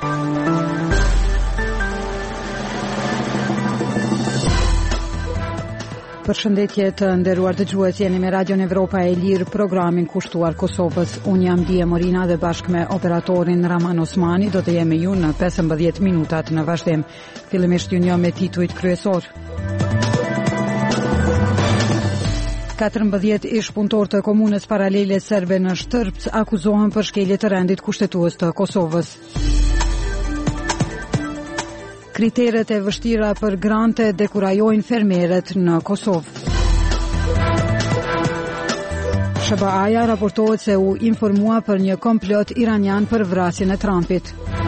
Përshëndetje të nderuar dëgjues, jeni me Radion Evropa e Lirë, programin kushtuar Kosovës. Unë jam Dije Morina dhe bashkë me operatorin Raman Osmani do të jemi ju në 15 minutat në vazhdim. Fillimisht ju njoh me titujt kryesor. 14 ish punëtor të komunës paralele serbe në Shtërpc akuzohen për shkelje të rendit kushtetues të Kosovës. Kriteret e vështira për grante dekurajojnë fermerët në Kosovë. SBA-ja raportohet se u informua për një komplot iranian për vrasjen e Trumpit.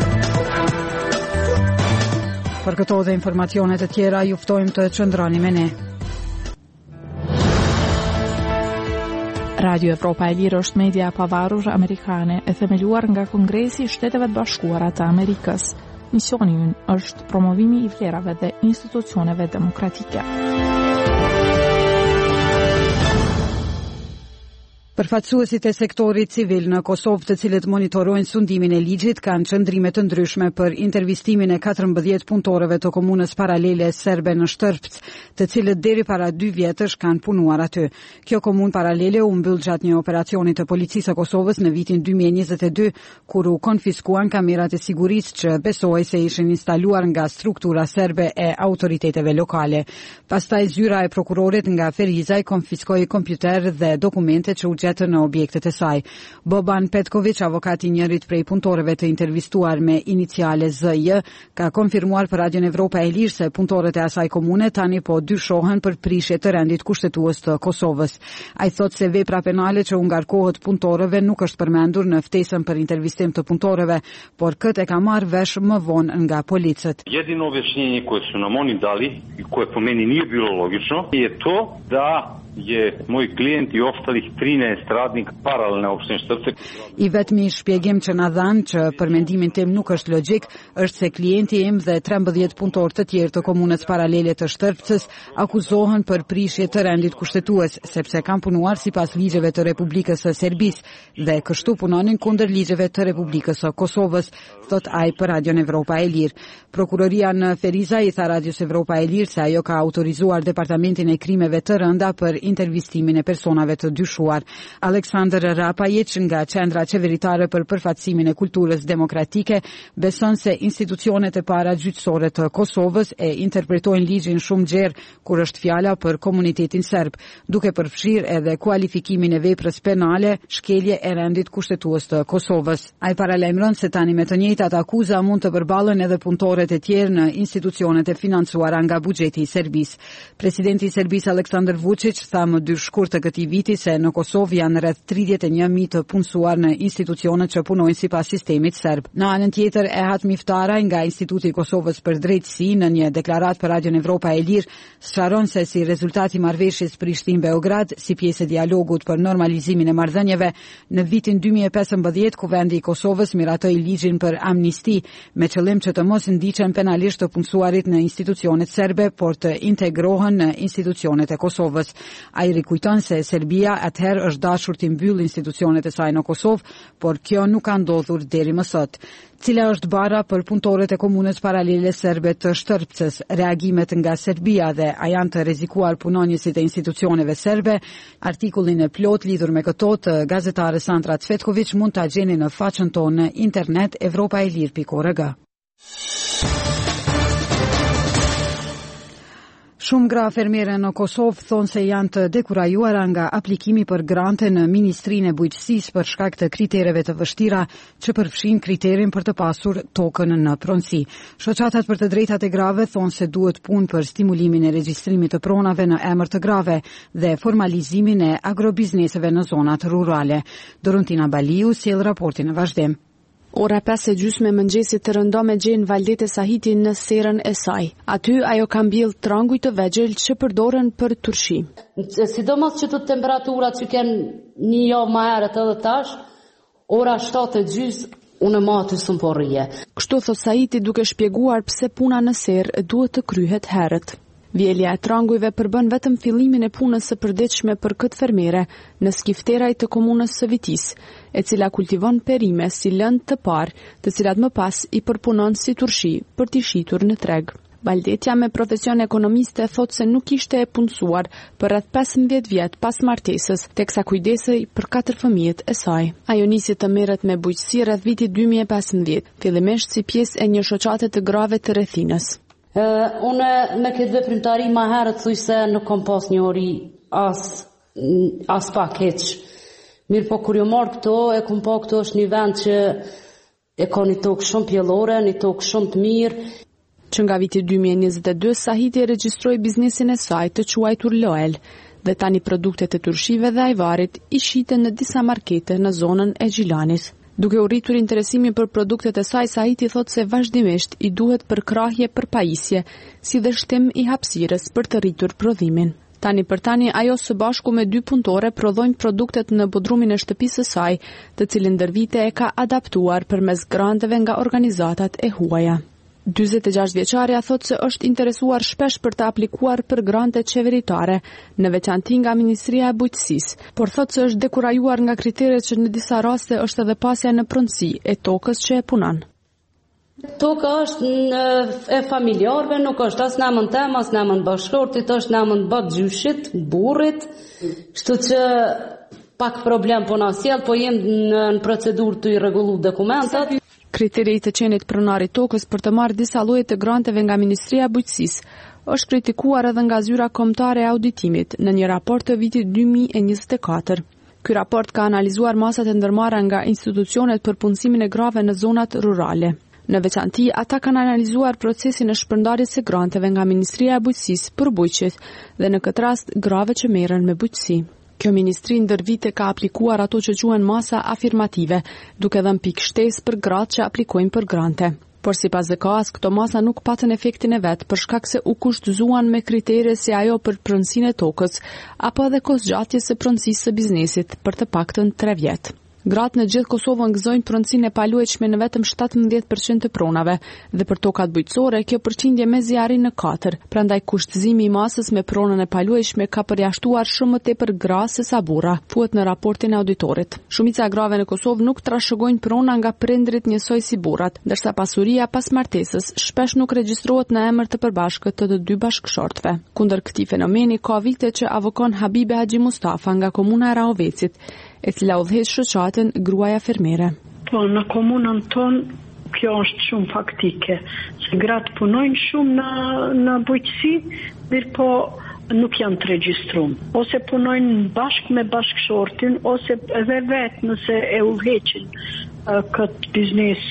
Për këto dhe informacionet e tjera ju ftojmë të qëndroni me ne. Radio Evropa e Lirë është media e pavarur amerikane e themeluar nga Kongresi i Shteteve të Bashkuara të Amerikës. Misioni ynë është promovimi i vlerave dhe institucioneve demokratike. Përfaqësuesit e sektorit civil në Kosovë, të cilët monitorojnë sundimin e ligjit, kanë qëndrime të ndryshme për intervistimin e 14 punëtorëve të komunës paralele serbe në Shtërpc, të cilët deri para 2 vjetësh kanë punuar aty. Kjo komunë paralele u mbyll gjatë një operacioni të policisë së Kosovës në vitin 2022, kur u konfiskuan kamerat e sigurisë që besohej se ishin instaluar nga struktura serbe e autoriteteve lokale. Pastaj zyra e prokurorit nga Ferizaj konfiskoi kompjuter dhe dokumente që u në objektet e saj. Boban Petković, avokati njërit prej punëtorëve të intervistuar me iniciale ZJ, ka konfirmuar për Radion Evropa e Lirë se punëtorët e asaj komune tani po dyshohen për prishje të rendit kushtetues të Kosovës. Ai thotë se vepra penale që u ngarkohet punëtorëve nuk është përmendur në ftesën për intervistim të punëtorëve, por këtë e ka marrë vesh më vonë nga policët. Jedino objašnjenje koje su nam oni dali i koje po meni nije bilo logično je to da je moj klijent i ostalih 13 radnika paralelne opštine Shtërpce. I vetmi shpjegim që na dhanë që për mendimin tim nuk është logjik, është se klienti im dhe 13 punëtorë të tjerë të komunës paralele të Shtërpcës akuzohen për prishje të rendit kushtetues, sepse kanë punuar sipas ligjeve të Republikës së Serbisë dhe kështu punonin kundër ligjeve të Republikës së Kosovës, thot ai për Radion Evropa e Lirë. Prokuroria në Ferizaj i tha Radios Evropa e Lirë se ajo ka autorizuar Departamentin e Krimeve të Rënda për intervistimin e personave të dyshuar. Aleksandr Rapajic nga Qendra Qeveritare për Përfatësimin e Kulturës Demokratike beson se institucionet e para gjyqësore të Kosovës e interpretojnë ligjin shumë gjerë kur është fjala për komunitetin serb, duke përfshirë edhe kualifikimin e veprës penale, shkelje e rendit kushtetues të Kosovës. Ai paralajmëron se tani me të njëjtat akuza mund të përballen edhe punëtorët e tjerë në institucionet e financuara nga buxheti i Serbisë. Presidenti i Serbisë Aleksandar Vučić tha më 2 shkurt të këtij viti se në Kosovë janë rreth 31.000 të punësuar në institucionet që punojnë sipas sistemit serb. Në anën tjetër, Ehat Miftaraj nga Instituti i Kosovës për Drejtësi në një deklaratë për Radion Evropa e Lirë sqaron se si rezultati i marrëveshjes Prishtinë-Beograd si pjesë e dialogut për normalizimin e marrëdhënieve në vitin 2015 kuvendi i Kosovës miratoi ligjin për amnisti me qëllim që të mos ndiqen penalisht të punësuarit në institucionet serbe, por të integrohen në institucionet e Kosovës. Ai rikujton se Serbia atëherë është dashur të mbyllë institucionet e saj në Kosovë, por kjo nuk ka ndodhur deri më sot. Cila është bara për punëtorët e komunës paralele serbe të Shtërpcës? Reagimet nga Serbia dhe a janë të rrezikuar punonjësit e institucioneve serbe? Artikullin e plot lidhur me këto të gazetare Sandra Cvetković mund ta gjeni në faqen tonë në internet evropaelir.org. Shumë gra fermere në Kosovë thonë se janë të dekurajuara nga aplikimi për grante në Ministrinë e Bujqësisë për shkak të kritereve të vështira që përfshin kriterin për të pasur tokën në pronësi. Shoqatat për të drejtat e grave thonë se duhet punë për stimulimin e regjistrimit të pronave në emër të grave dhe formalizimin e agrobizneseve në zonat rurale. Dorontina Baliu sjell raportin në vazhdim. Ora 5:30 mëngjesit të rëndo me gjenë Valdete Sahiti në serën e saj. Aty ajo ka mbjell tranguj të vegjël që përdoren për turshi. Sidomos që të temperaturat që kenë një javë më herët edhe tash, ora 7:30 unë më aty s'm po rrije. Kështu thot Sahiti duke shpjeguar pse puna në serë duhet të kryhet herët. Vjelja e trangujve përbën vetëm fillimin e punës së përditshme për këtë fermere në skifteraj të komunës së Vitis, e cila kultivon perime si lëndë të parë, të cilat më pas i përpunon si turshi për t'i shitur në treg. Valdetja me profesion ekonomiste thot se nuk ishte e punësuar për rreth 15 vjet pas martesës, teksa kujdesej për 4 fëmijët e saj. Ajo nisi të merret me bujqësi rreth vitit 2015, fillimisht si pjesë e një shoqate të grave të rrethinës. Unë me këtë veprimtari ma herët thuj se nuk kom pas një ori as pak heq. Mirë po kur jo marrë këto, e kom pa këto është një vend që e ka një tokë shumë pjellore, një tokë shumë të mirë. Që nga viti 2022, Sahiti regjistroi biznesin e saj të quajtur Loel, dhe tani produktet e turshive dhe ajvarit i shiten në disa markete në zonën e Gjilanit. Duke u rritur interesimin për produktet e saj, Sahiti thot se vazhdimisht i duhet përkrahje për pajisje, si dhe shtim i hapësirës për të rritur prodhimin. Tani për tani, ajo së bashku me 2 punëtore prodhojnë produktet në bodrumin e shtëpisë së saj, të cilin ndër vite e ka adaptuar përmes granteve nga organizatat e huaja. 46 vjeçaria thot se është interesuar shpesh për të aplikuar për grante qeveritare, në veçanti nga Ministria e Bujqësisë, por thot se është dekurajuar nga kriteret që në disa raste është edhe pasja në pronësi e tokës që e punon. Toka është e familjarve, nuk është as në emën tem, as në emën bashkëshortit, është në emën gjyshit, burrit, kështu që pak problem po na sjell, po jem në procedurë të i rregullu dokumentat. Kriteri të qenit pronari tokës për të marrë disa lloje të granteve nga Ministria e Bujqësisë është kritikuar edhe nga zyra kombëtare e auditimit në një raport të vitit 2024. Ky raport ka analizuar masat e ndërmarra nga institucionet për punësimin e grave në zonat rurale. Në veçanti, ata kanë analizuar procesin e shpërndarjes së granteve nga Ministria e Bujqësisë për bujqet dhe në këtë rast grave që merren me bujqësi. Kjo ministri ndër vite ka aplikuar ato që quhen masa afirmative, duke dhënë pikë shtesë për gratë që aplikojnë për grante. Por sipas ZKA-s, këto masa nuk patën efektin e vet për shkak se u kushtzuan me kritere si ajo për pronësinë e tokës, apo edhe kosgjatjes së pronësisë së biznesit për të paktën 3 vjet. Gratë në gjithë Kosovën gëzojnë pronësinë e paluajtshme në vetëm 17% të pronave, dhe për tokat bujqësore kjo përqindje mezi arrin në 4, prandaj kushtëzimi i masës me pronën e paluajtshme ka përjashtuar shumë më tepër gra se sa burra, thuhet në raportin e auditorit. Shumica e grave në Kosovë nuk trashëgojnë prona nga prindrit njësoj si burrat, ndërsa pasuria pas martesës shpesh nuk regjistrohet në emër të përbashkët të 2 bashkëshortëve. Kundër këtij fenomeni ka vite që avokon Habibe Haxhi Mustafa nga komuna e Rahovecit, e cila udhëheq shoqaten gruaja fermere. Po, në komunën tonë kjo është shumë faktike, se gratë punojnë shumë në bujqësi, mirë po nuk janë të regjistruar. Ose punojnë bashkë me bashkëshortin, ose edhe vetë nëse e udhëheqin këtë biznes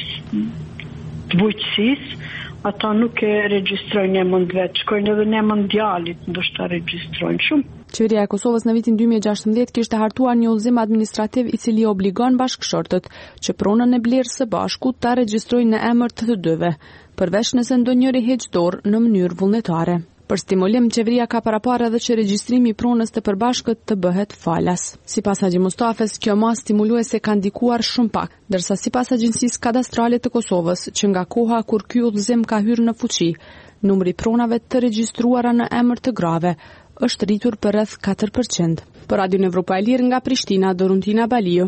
të bujqësisë, ata nuk e regjistrojnë emën vetë, shkojnë edhe në emën djalit, ndoshta regjistrojnë shumë. Qeveria e Kosovës në vitin 2016 kishte hartuar një udhëzim administrativ i cili obligon bashkëshortët që pronën e blerës së bashku ta regjistrojnë në emër të të dyve, përveç nëse ndonjëri heq dorë në mënyrë vullnetare. Për stimulim, qeveria ka paraparë edhe që regjistrimi i pronës të përbashkët të bëhet falas. Sipas Haxhi Mustafes, kjo masë stimuluese ka ndikuar shumë pak, ndërsa sipas Agjencisë Kadastrale të Kosovës, që nga koha kur ky udhëzim ka hyrë në fuqi, numri pronave të regjistruara në emër të grave është rritur për rreth 4%. Për Radion Evropa e Lirë nga Prishtina, Doruntina Baliu.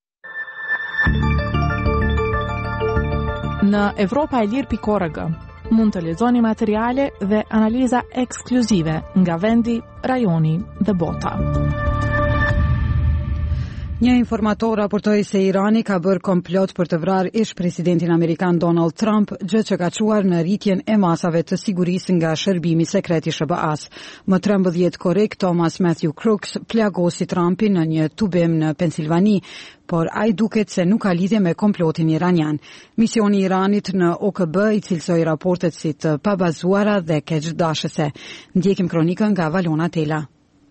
Në evropaelir.org mund të lexoni materiale dhe analiza ekskluzive nga vendi, rajoni dhe bota. Një informator raportoi se Irani ka bërë komplot për të vrarë ish presidentin amerikan Donald Trump, gjë që ka çuar në rritjen e masave të sigurisë nga shërbimi sekret i SBA-s. Më 13 korrik, Thomas Matthew Crooks plagosi Trumpin në një tubim në Pensilvani, por ai duket se nuk ka lidhje me komplotin iranian. Misioni i Iranit në OKB i cilsoi raportet si të pabazuara dhe keqdashëse. Ndjekim kronikën nga Valona Tela.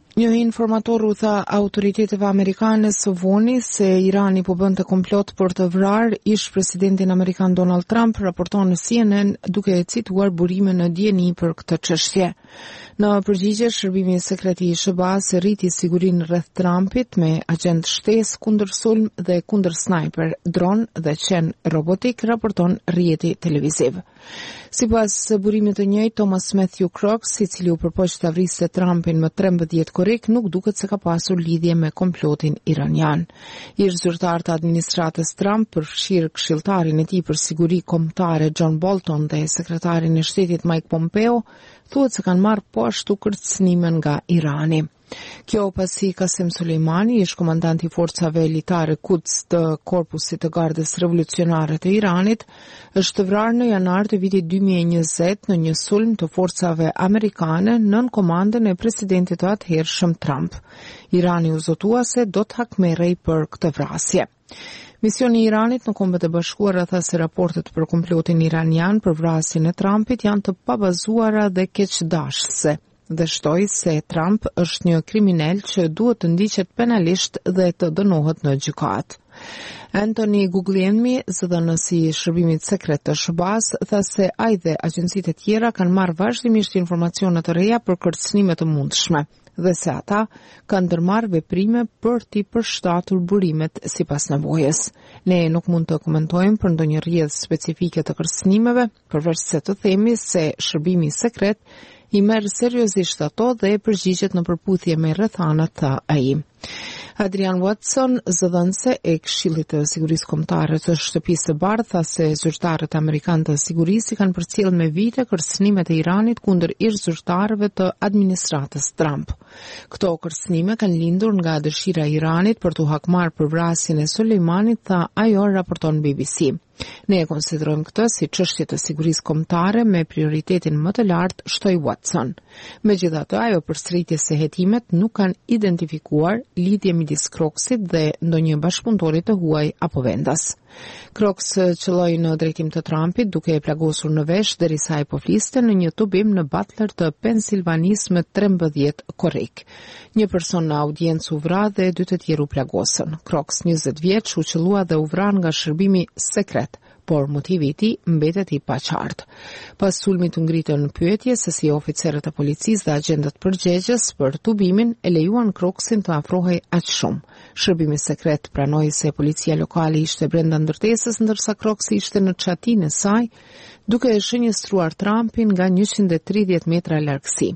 Një informator u tha autoriteteve amerikane së voni se Irani po bënte komplot për të vrarë ish presidentin amerikan Donald Trump, raporton në CNN duke cituar burime në dieni për këtë çështje. Në përgjigje, shërbimi sekret i SBA-s rriti sigurinë rreth Trumpit me agent shtesë kundër sulm dhe kundër sniper, dron dhe qen robotik, raporton rrjeti televiziv. Sipas burimit të njëjtë, Thomas Matthew Crooks, i cili u përpoq të vriste Trumpin më 13 korrik, nuk duket se ka pasur lidhje me komplotin iranian. Ish zyrtar të administratës Trump, përfshirë këshilltarin e tij për siguri kombëtare John Bolton dhe sekretarin e shtetit Mike Pompeo, thuhet se kanë marrë po ashtu kërcënime nga Irani. Kjo pasi Qasem Soleimani, ish komandanti i forcave elitare Quds të Korpusit të Gardës Revolucionare të Iranit, është vrarë në janar të vitit 2020 në një sulm të forcave amerikane nën komandën e presidentit të atëhershëm Trump. Irani u zotua se do të hakmerrej për këtë vrasje. Misioni i Iranit në Kombet e Bashkuara tha se raportet për komplotin iranian për vrasjen e Trumpit janë të pabazuara dhe keqdashëse dhe shtoi se Trump është një kriminal që duhet të ndiqet penalisht dhe të dënohet në gjykatë. Anthony Guglielmi, zëdhënësi i shërbimit sekret të SBA-s, tha se ai dhe agjencitë e tjera kanë marrë vazhdimisht informacione të reja për kërcënime të mundshme dhe se ata kanë ndërmarrë veprime për t'i përshtatur burimet sipas nevojës. Ne nuk mund të komentojmë për ndonjë rrjedhë specifike të kërcënimeve, përveç se të themi se shërbimi sekret i merr seriozisht ato dhe përgjigjet në përputhje me rrethanat, tha ai. Adrian Watson, zëdhënëse e Këshillit të Sigurisë Kombëtare të Shtëpisë së Bardhë, tha se zyrtarët amerikanë të sigurisë kanë përcjellë me vite kërcënimet e Iranit kundër ish zyrtarëve të administratës Trump. Këto kërcënime kanë lindur nga dëshira e Iranit për të hakmarrë për vrasjen e Soleimanit, tha ajo, raporton BBC. Ne e konsiderojmë këtë si çështje të sigurisë kombëtare me prioritetin më të lartë, shtoi Watson. Megjithatë, ajo përsëritje se hetimet nuk kanë identifikuar lidhje midis Crooksit dhe ndonjë bashkëpunëtori të huaj apo vendas. Crooks qëlloi në drejtim të Trumpit duke e plagosur në vesh derisa ai po fliste në një tubim në Butler të Pensilvanisë me 13 korrik. Një person në audiencë u vra dhe 2 të tjerë u plagosën. Crooks, 20 vjeç, u qellua dhe u vran nga shërbimi sekret, por motivi i tij mbetet i paqartë. Pas sulmit u ngritën pyetje se si oficerët e policisë dhe agentët përgjegjës për tubimin e lejuan Crooksin të afrohej aq shumë. Shërbimi sekret pranoi se policia lokale ishte brenda ndërtesës, ndërsa Crooksi ishte në çatinë e saj, duke e shënjestruar Trumpin nga 130 metra largësi.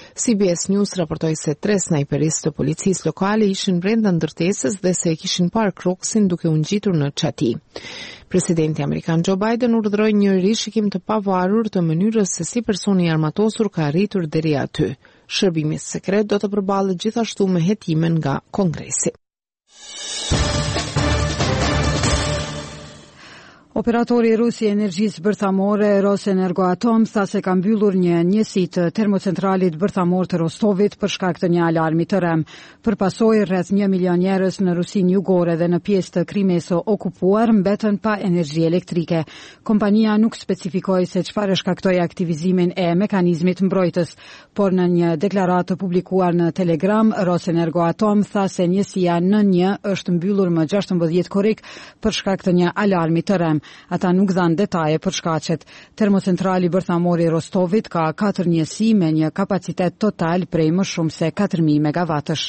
CBS News raportoi se 3 snajperistë të policisë lokale ishin brenda ndërtesës dhe se e kishin parë Crooksin duke u ngjitur në çati. Presidenti amerikan Joe Biden urdhëroi një rishikim të pavarur të mënyrës se si personi i armatosur ka arritur deri aty. Shërbimi sekret do të përballet gjithashtu me hetimen nga Kongresi. Operatori rus i energjisë bërthamore Rosenergoatom tha se ka mbyllur një njësi të termocentralit bërthamor të Rostovit për shkak të një alarmi të rëm. Për pasojë, rreth 1 milion njerëz në Rusinë jugore dhe në pjesë të Krimes së okupuar mbetën pa energji elektrike. Kompania nuk specifikoi se çfarë shkaktoi aktivizimin e mekanizmit mbrojtës, por në një deklaratë të publikuar në Telegram, Rosenergoatom tha se njësia N1 është mbyllur më 16 korrik për shkak të një alarmi të rëm. Ata nuk dhanë detaje për shkaqet. Termocentrali bërthamor i Rostovit ka 4 njësi me një kapacitet total prej më shumë se 4000 megavatësh.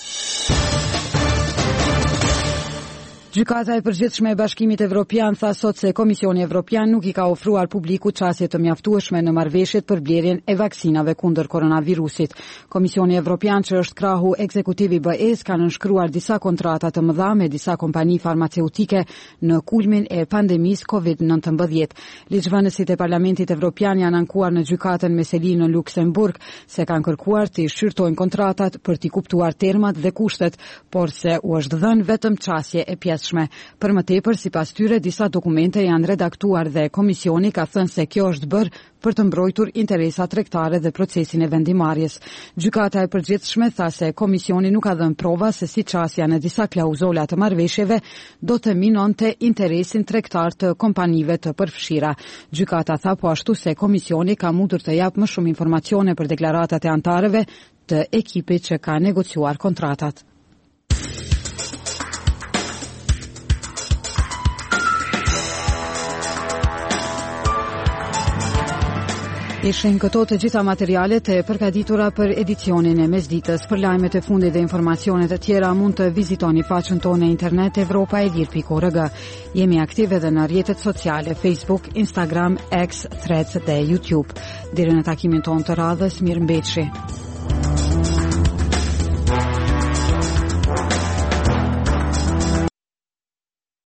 Gjykata e përgjithshme e Bashkimit Evropian tha sot se Komisioni Evropian nuk i ka ofruar publiku çësje të mjaftueshme në marrëveshjet për blerjen e vaksinave kundër koronavirusit. Komisioni Evropian, që është krahu ekzekutiv i BE-s, ka nënshkruar disa kontrata të mëdha me disa kompani farmaceutike në kulmin e pandemisë COVID-19. Ligjvënësit e Parlamentit Evropian janë ankuar në gjykatën me seli në Luksemburg se kanë kërkuar të shqyrtojnë kontratat për t'i kuptuar termat dhe kushtet, por se u është dhënë vetëm çësje e pjesë. Për më tepër, sipas tyre, disa dokumente janë redaktuar dhe komisioni ka thënë se kjo është bërë për të mbrojtur interesat tregtare dhe procesin e vendimarrjes. Gjykata e përgjithshme tha se komisioni nuk ka dhënë prova se si çësja në disa klauzola të marrëveshjeve do të minonte interesin tregtar të kompanive të përfshira. Gjykata tha po ashtu se komisioni ka mundur të japë më shumë informacione për deklaratat e antarëve të ekipit që ka negociuar kontratat. Ishin këto të gjitha materialet e përgatitura për edicionin e mesditës. Për lajmet e fundit dhe informacionet e tjera mund të vizitoni faqen tonë në internet evropaelir.org. Jemi aktive edhe në rrjetet sociale Facebook, Instagram, X, Threads dhe YouTube. Deri në takimin tonë të radhës, mirëmbëjtje.